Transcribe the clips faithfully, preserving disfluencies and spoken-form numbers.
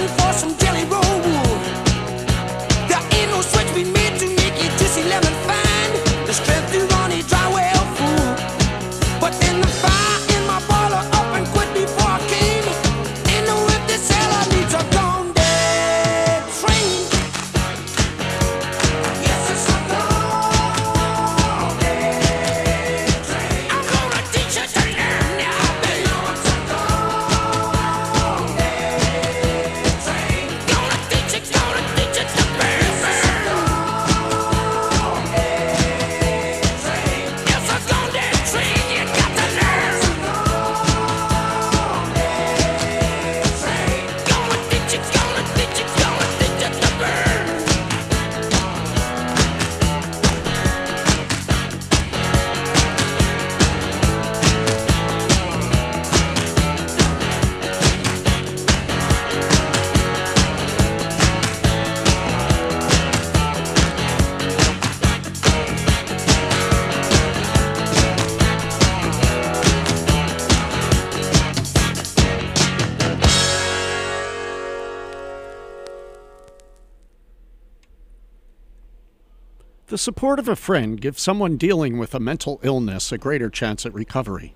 The support of a friend gives someone dealing with a mental illness a greater chance at recovery.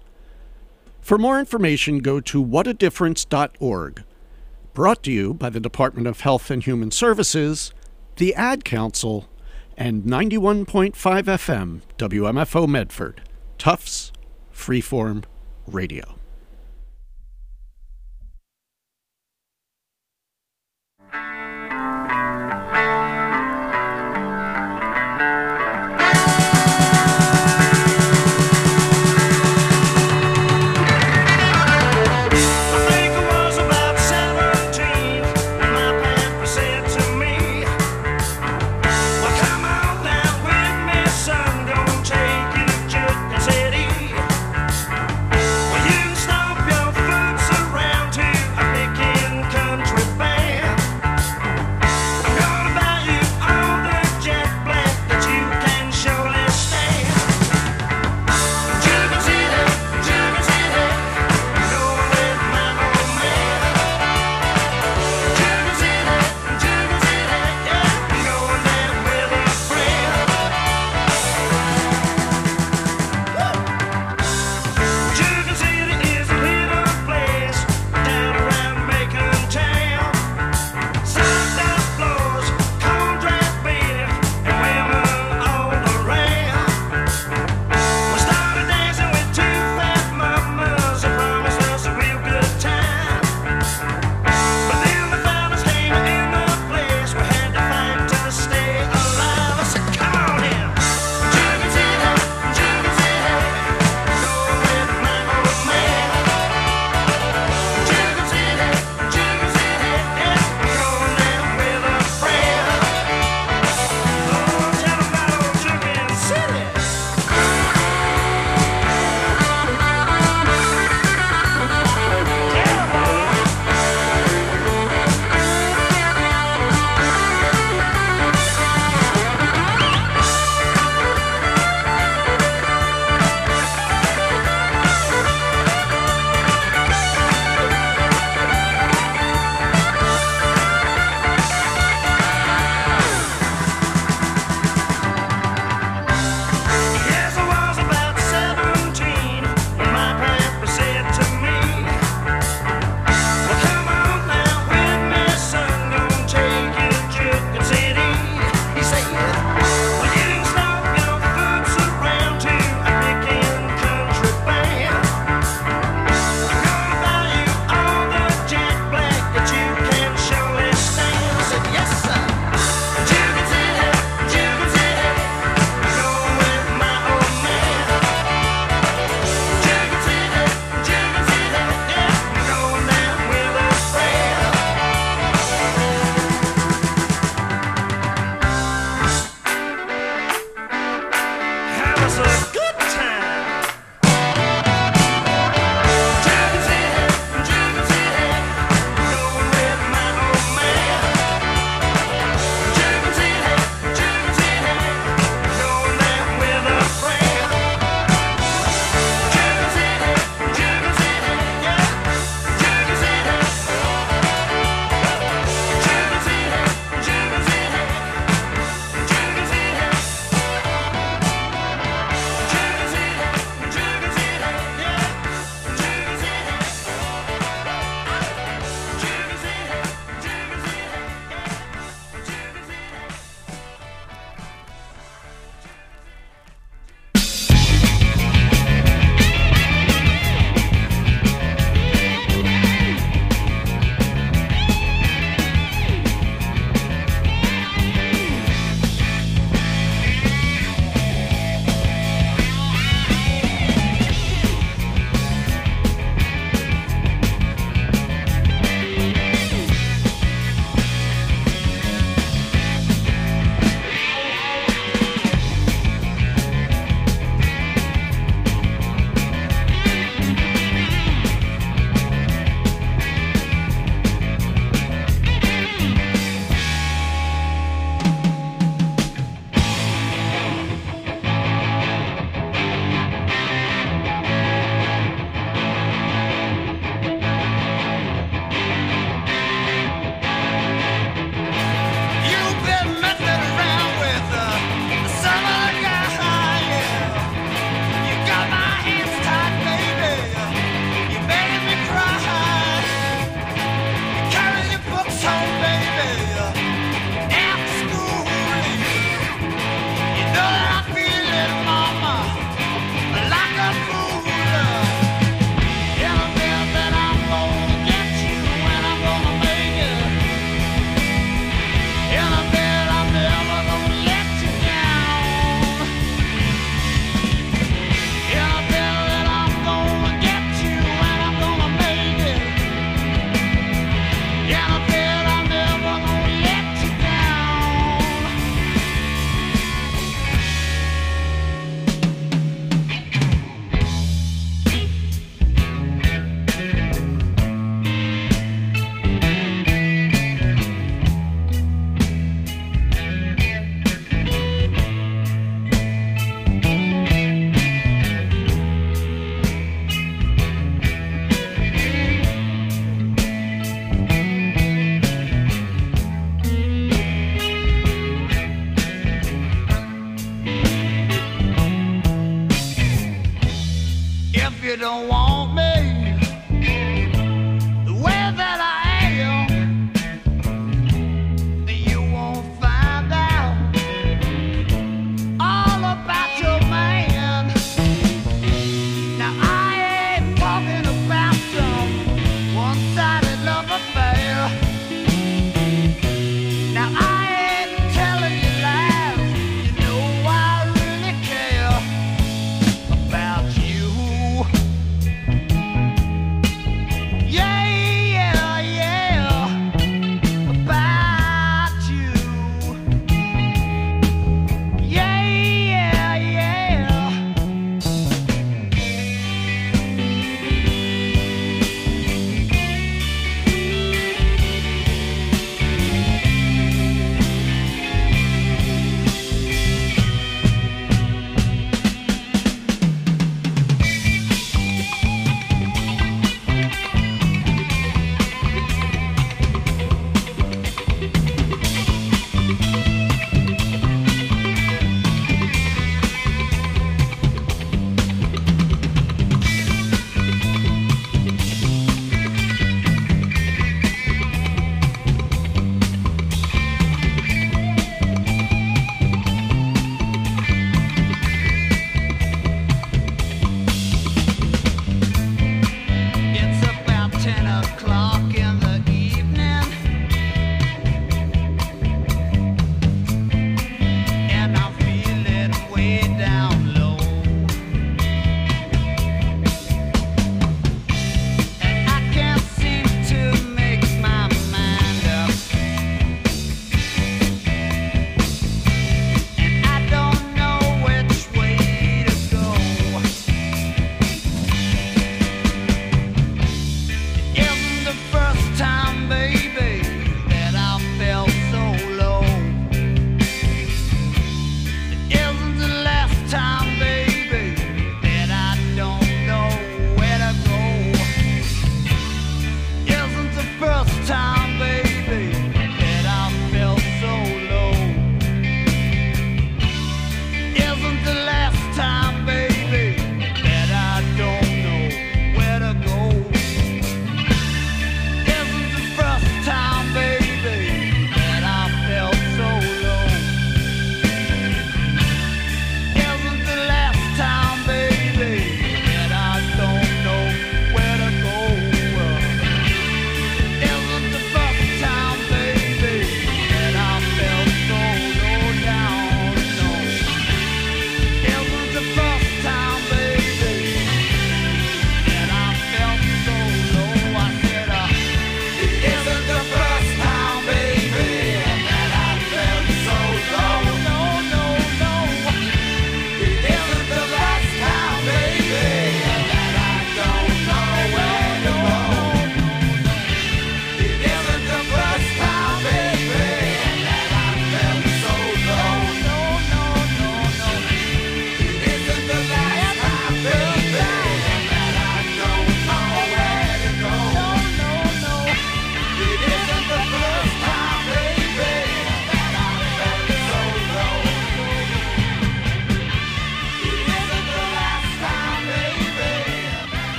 For more information, go to what a difference dot org. Brought to you by the Department of Health and Human Services, the Ad Council, and ninety-one point five F M W M F O Medford, Tufts Freeform Radio. You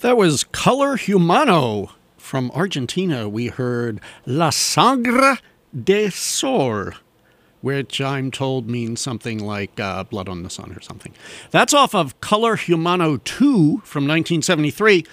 That was Color Humano. From Argentina, we heard La Sangre de Sol, which I'm told means something like uh, Blood on the Sun or something. That's off of Color Humano two from nineteen seventy-three.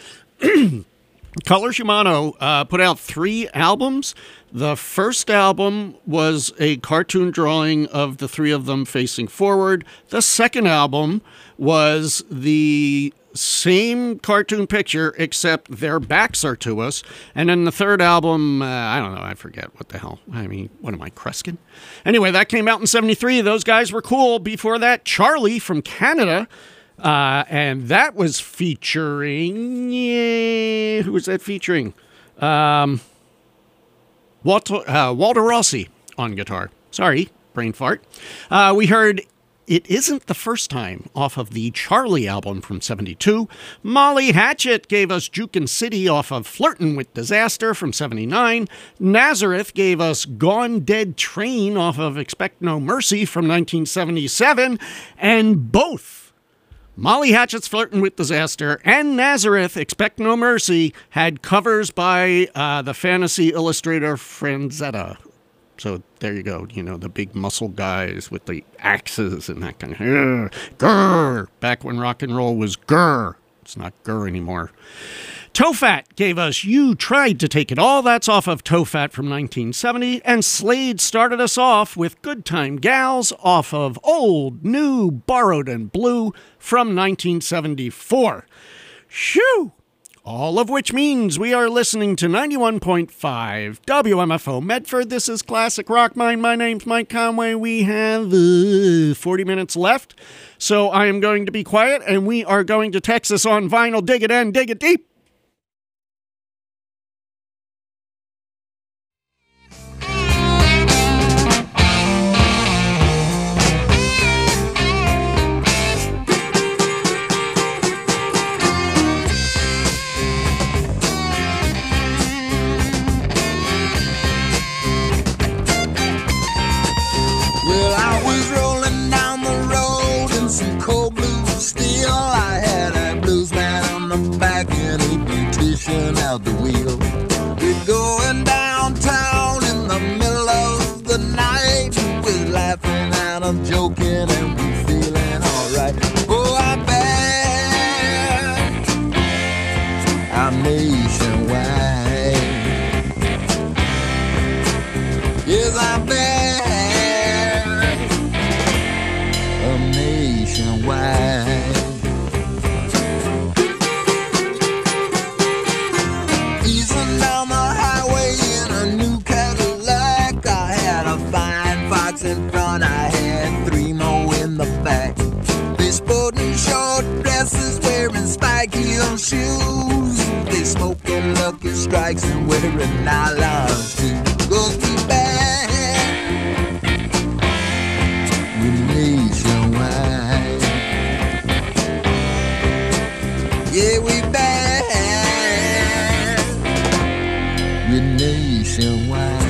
Color Humano uh, put out three albums. The first album was a cartoon drawing of the three of them facing forward. The second album was the same cartoon picture, except their backs are to us. And then the third album, uh, I don't know, I forget what the hell. I mean, what am I, Kreskin? Anyway, that came out in seventy-three. Those guys were cool. Before that, Charlie from Canada. Uh, and that was featuring, yeah, who was that featuring? Um, Walter, uh, Walter Rossi on guitar. Sorry, brain fart. Uh, we heard It Isn't the First Time off of the Charlie album from seventy-two. Molly Hatchet gave us Jukin' City off of Flirtin' with Disaster from seventy-nine. Nazareth gave us Gone Dead Train off of Expect No Mercy from nineteen seventy-seven. And both Molly Hatchet's Flirtin' with Disaster and Nazareth, Expect No Mercy, had covers by uh, the fantasy illustrator Franzetta. So there you go, you know, the big muscle guys with the axes and that kind of, uh, grr, back when rock and roll was grr. It's not grr anymore. Tofat gave us You Tried to Take It All. That's off of Tofat from nineteen seventy. And Slade started us off with Good Time Gals off of Old, New, Borrowed, and Blue from nineteen seventy-four. Shoo! All of which means we are listening to ninety-one point five W M F O Medford. This is Classic Rock Mine. My name's Mike Conway. We have uh, forty minutes left. So I am going to be quiet, and we are going to Texas on vinyl. Dig it in, dig it deep. Out the wheel, we're going downtown in the middle of the night. We're laughing and I'm joking and we're feeling alright. Oh, I bet I'm nationwide. Yes, I bet I'm nationwide. In front, I had three more in the back. They sporting short dresses, wearing spike heel shoes. They smoking Lucky Strikes and wearing nylons too. Go keep back, we're nationwide. Yeah, we back, we're nationwide.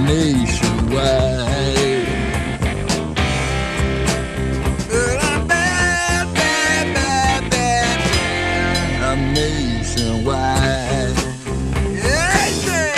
nationwide. Well, I'm bad, bad, bad, bad, bad. I'm nationwide. Yeah, yeah.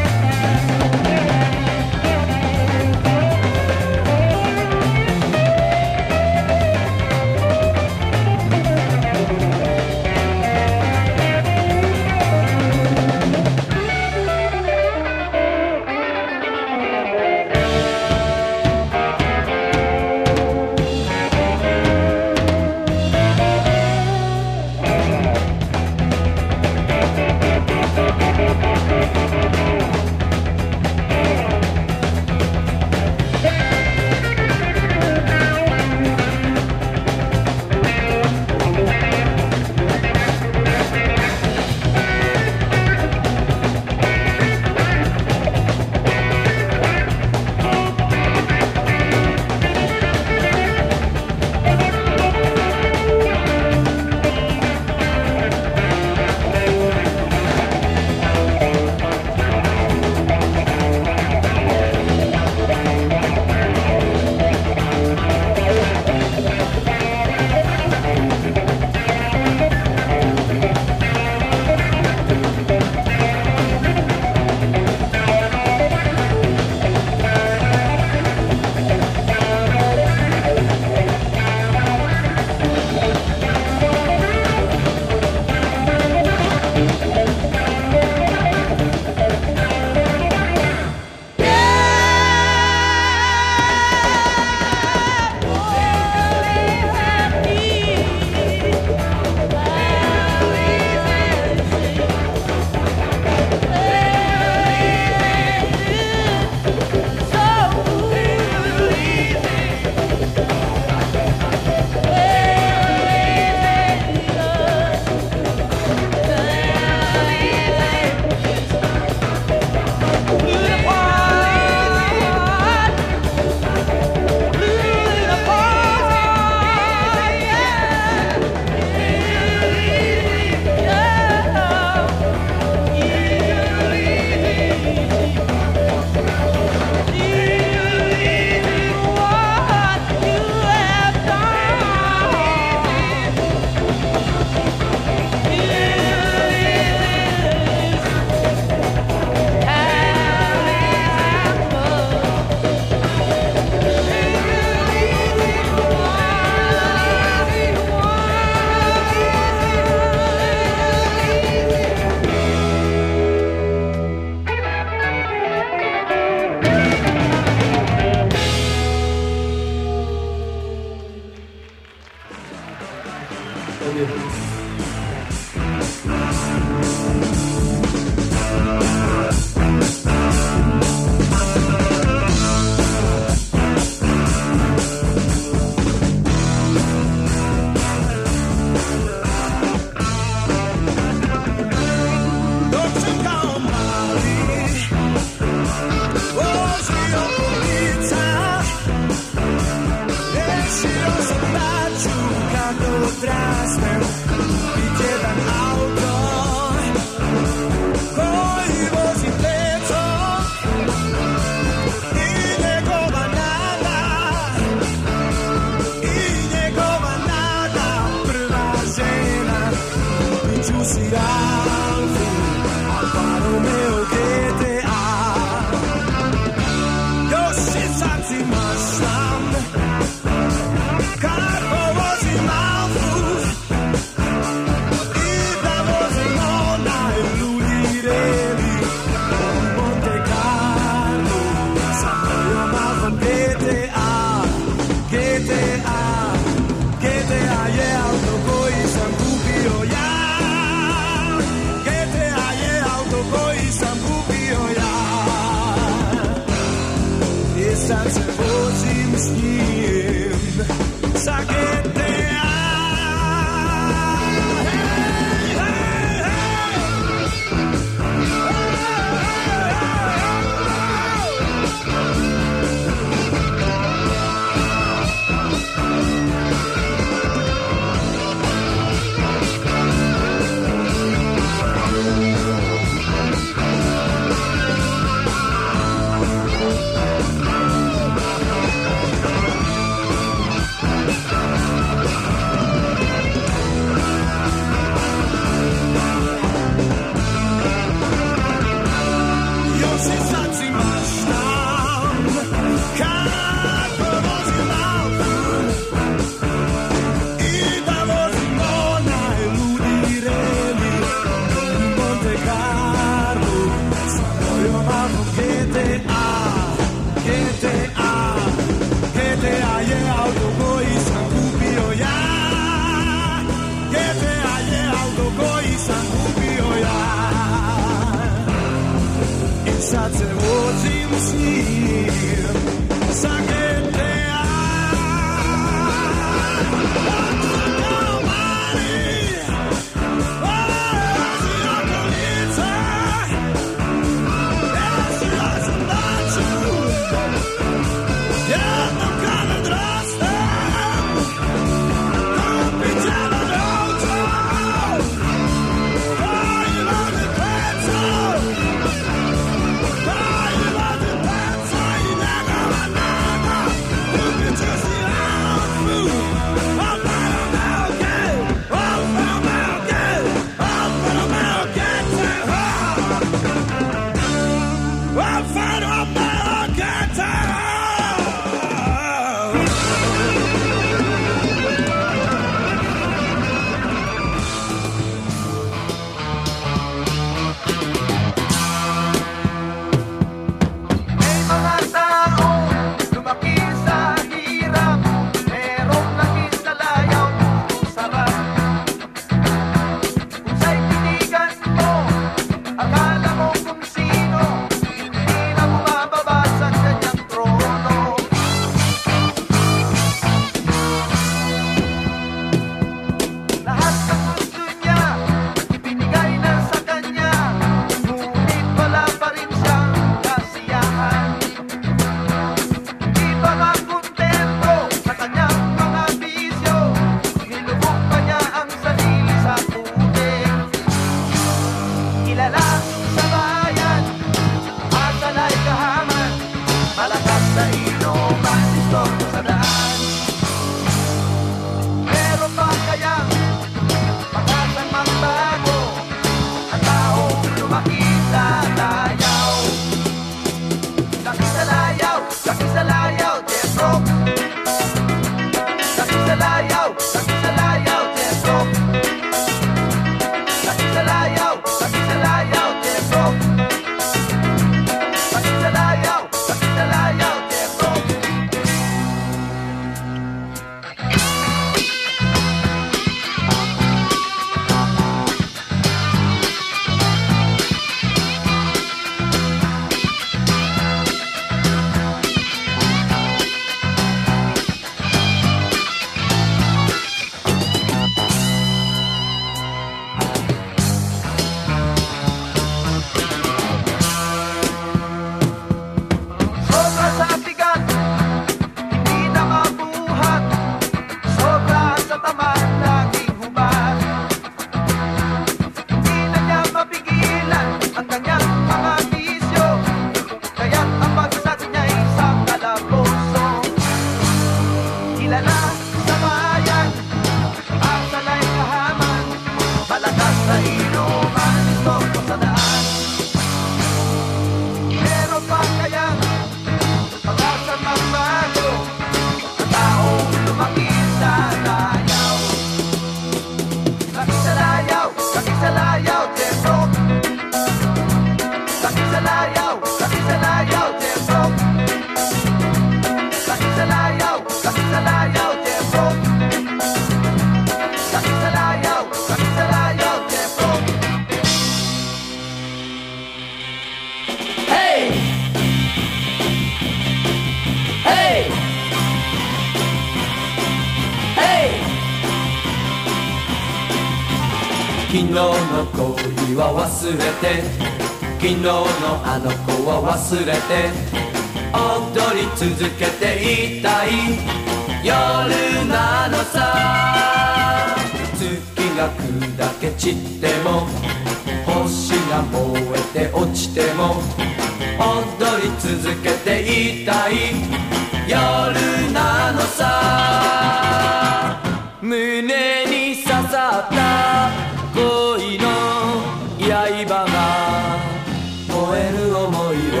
昨日の恋は忘れて、昨日のあの子は忘れて、踊り続けていたい夜なのさ。月が砕け散っても、星が燃えて落ちても、踊り続けていたい夜なのさ。胸に刺さった恋の刃が燃える想いを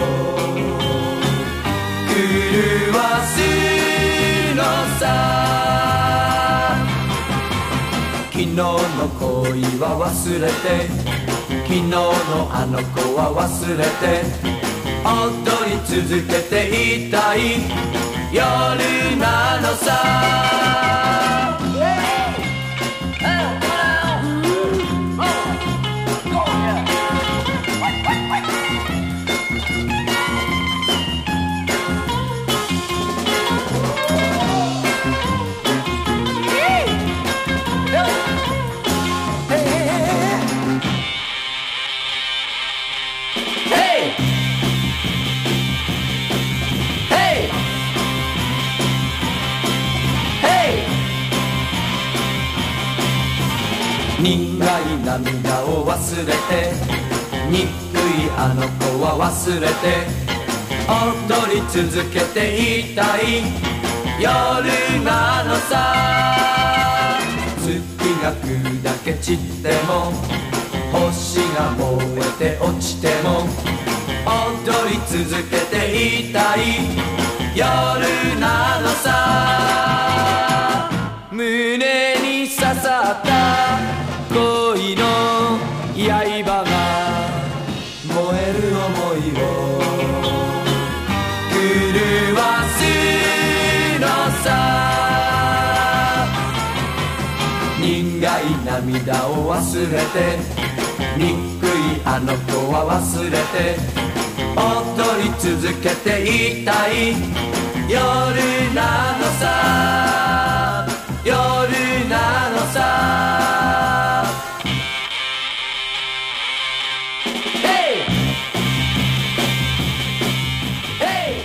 狂わすのさ。昨日の恋は忘れて、昨日のあの子は忘れて、踊り続けていたい夜なのさ。 涙を忘れて憎いあの子は忘れて踊り続けていたい夜なのさ月が砕け散っても星が燃えて落ちても踊り続けていたい夜なのさ胸に刺さった恋の刃が燃える想いを狂わすのさ苦い涙を忘れて憎いあの子は忘れて踊り続けていたい夜なのさ夜なのさ Hey! Hey!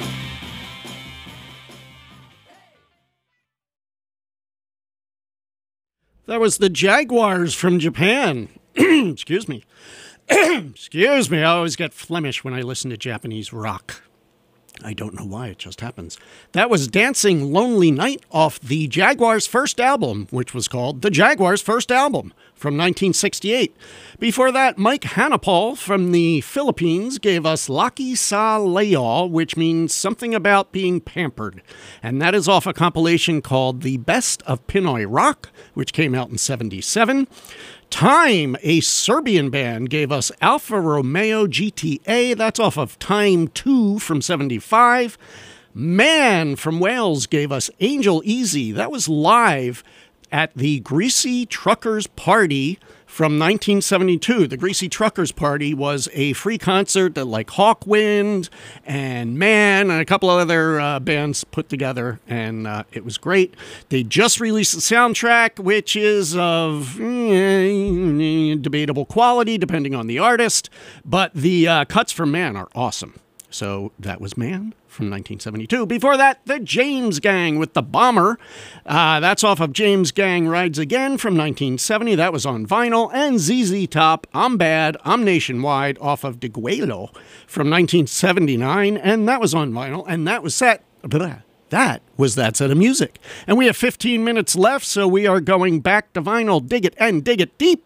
That was the Jaguars from Japan. Excuse me. Excuse me, I always get Flemish when I listen to Japanese rock. I don't know why, it just happens. That was Dancing Lonely Night off the Jaguars' first album, which was called The Jaguars' First Album from nineteen sixty-eight. Before that, Mike Hanapol from the Philippines gave us Laki Sa Leo, which means something about being pampered. And that is off a compilation called The Best of Pinoy Rock, which came out in seventy-seven. Time, a Serbian band, gave us Alfa Romeo G T A. That's off of Time two from seventy-five. Man from Wales gave us Angel Easy. That was live at the Greasy Truckers Party from nineteen seventy-two. The Greasy Truckers Party was a free concert that like Hawkwind and Man and a couple other uh, bands put together, and uh, it was great. They just released the soundtrack, which is of eh, debatable quality depending on the artist, but the uh, cuts from Man are awesome. So that was Man from nineteen seventy-two. Before that, the James Gang with The Bomber. Uh, that's off of James Gang Rides Again from nineteen seventy. That was on vinyl. And Z Z Top, I'm Bad, I'm Nationwide off of Deguelo from nineteen seventy-nine. And that was on vinyl. And that was set... That was that set of music. And we have fifteen minutes left, so we are going back to vinyl. Dig it and dig it deep.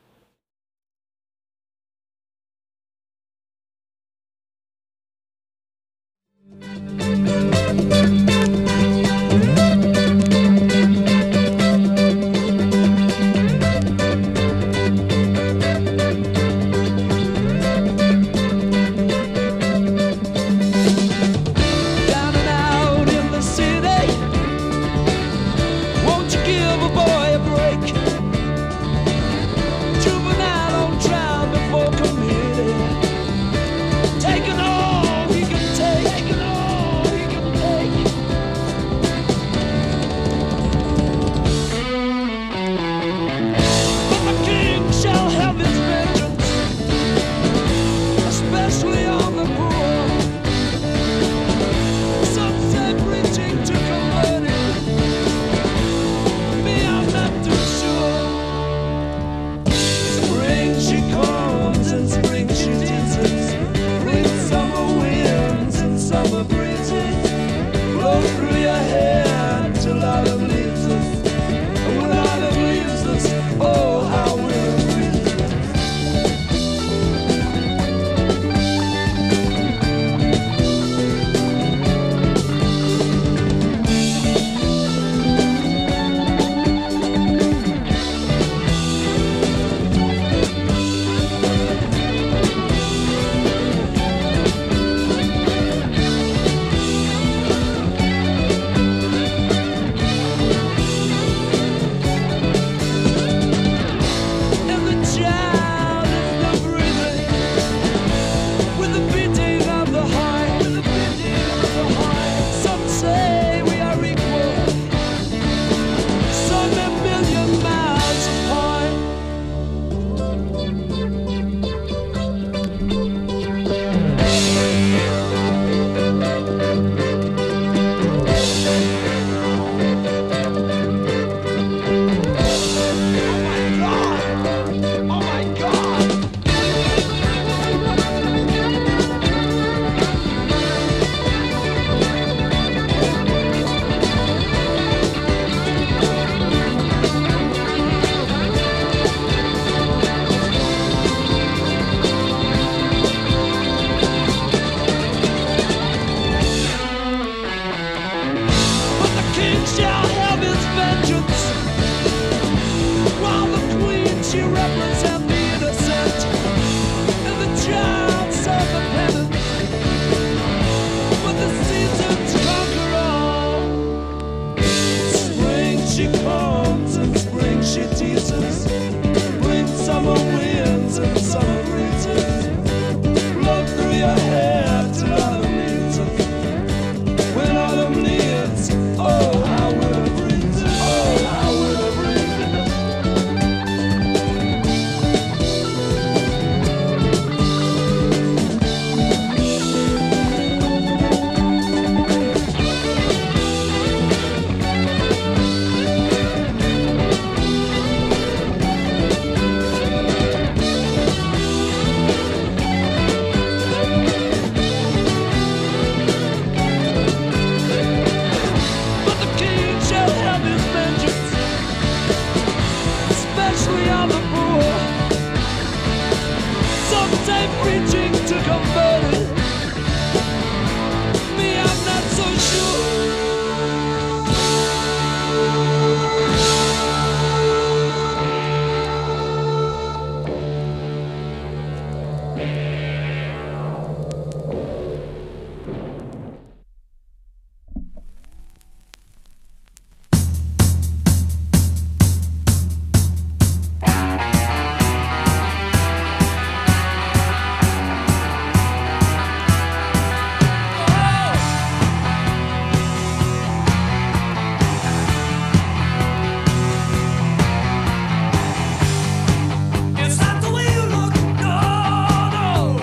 Is that the way you look? No, no.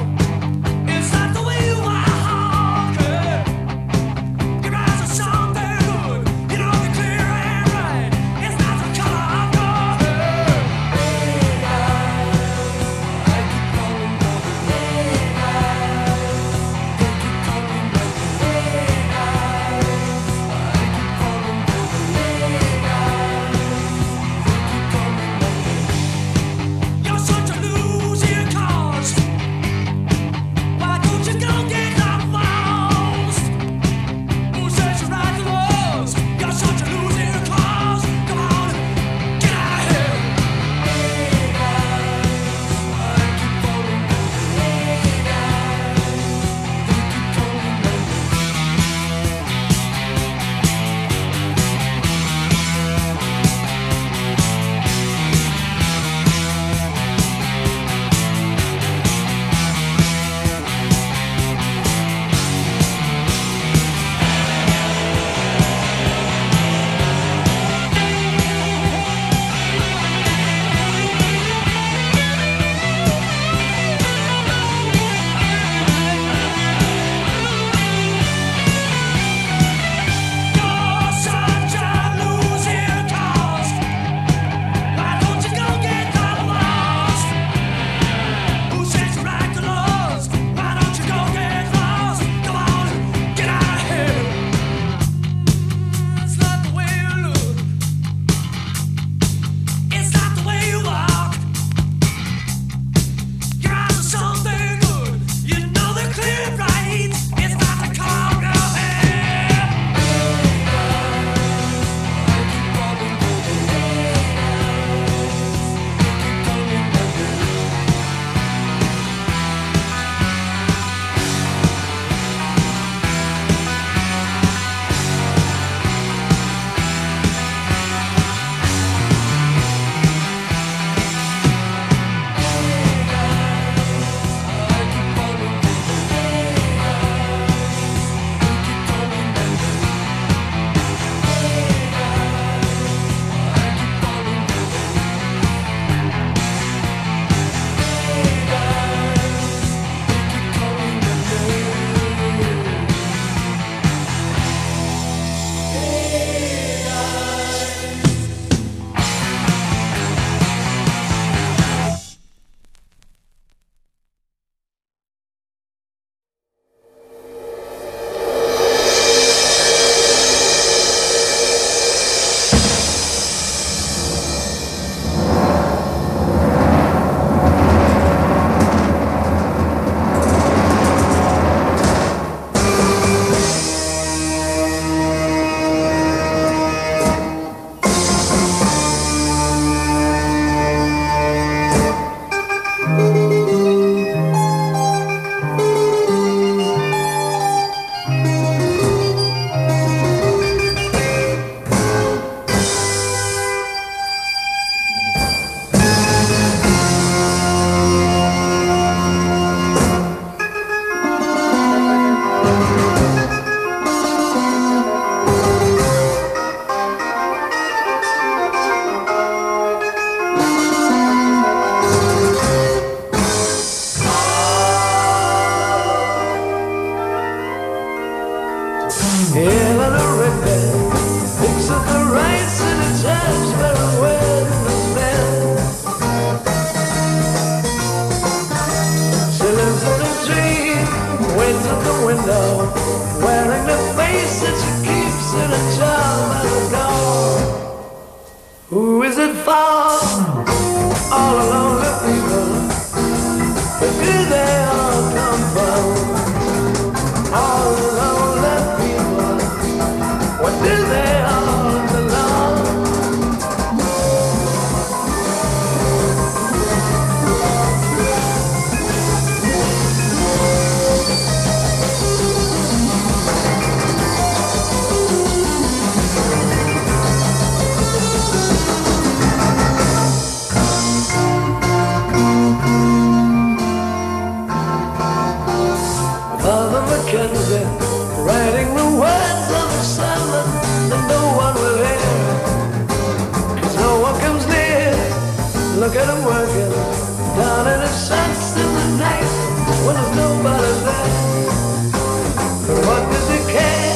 Running a sense in the night when there's nobody there. But what does it care?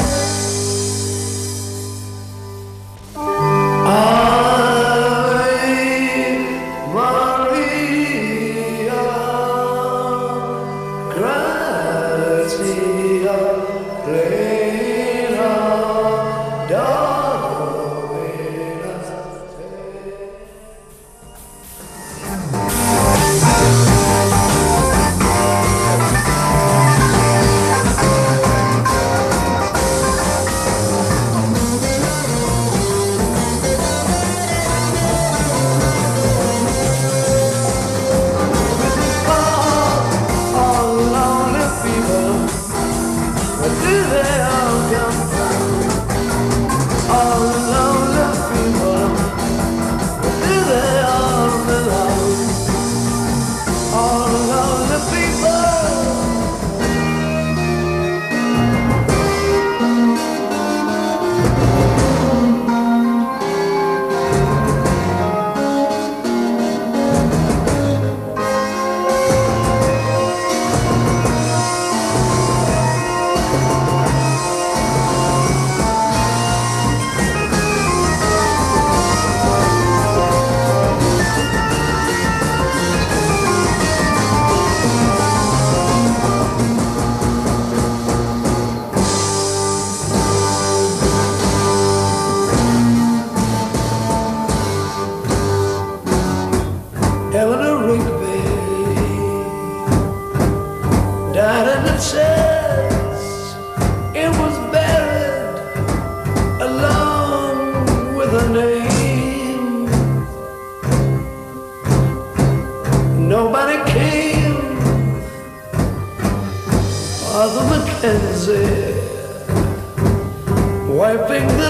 Wiping the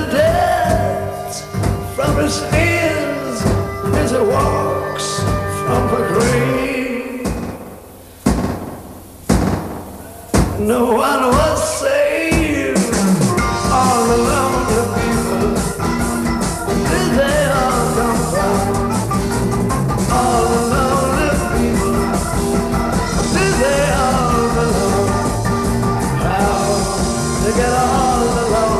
dirt from his hands as he walks from the grave. No one was saved. All alone the people, did they all come from? All alone the people, did they all belong? How they get all alone?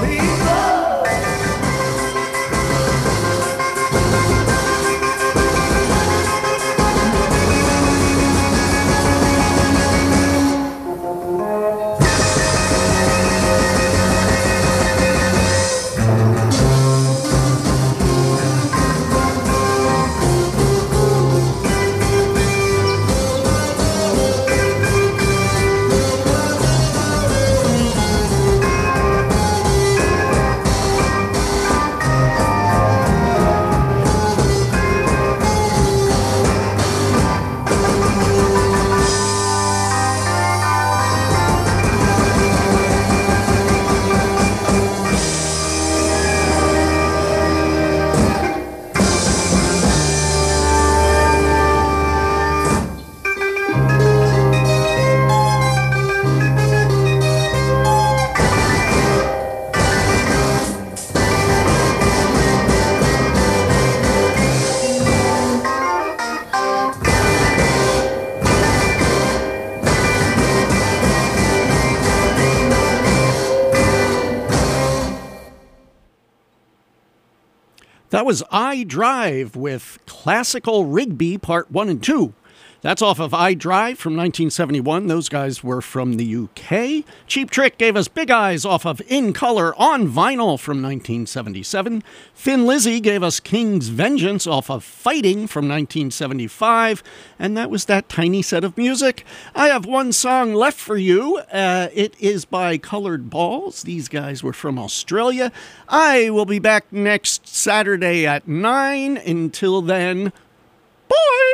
That was I Drive with Classical Rigby Part one and two. That's off of I Drive from nineteen seventy-one. Those guys were from the U K. Cheap Trick gave us Big Eyes off of In Color on Vinyl from nineteen seventy-seven. Thin Lizzy gave us King's Vengeance off of Fighting from nineteen seventy-five. And that was that tiny set of music. I have one song left for you. Uh, it is by Colored Balls. These guys were from Australia. I will be back next Saturday at nine. Until then, bye!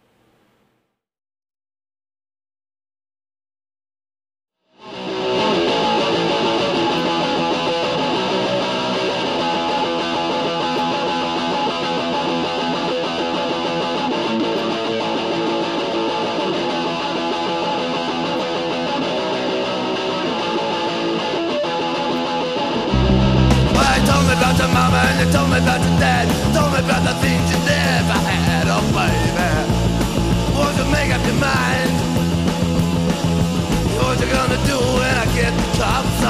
About your mama and you told me about your dad. Told me about the things you never had, oh baby. Won't you make up your mind? What you gonna do when I get the top?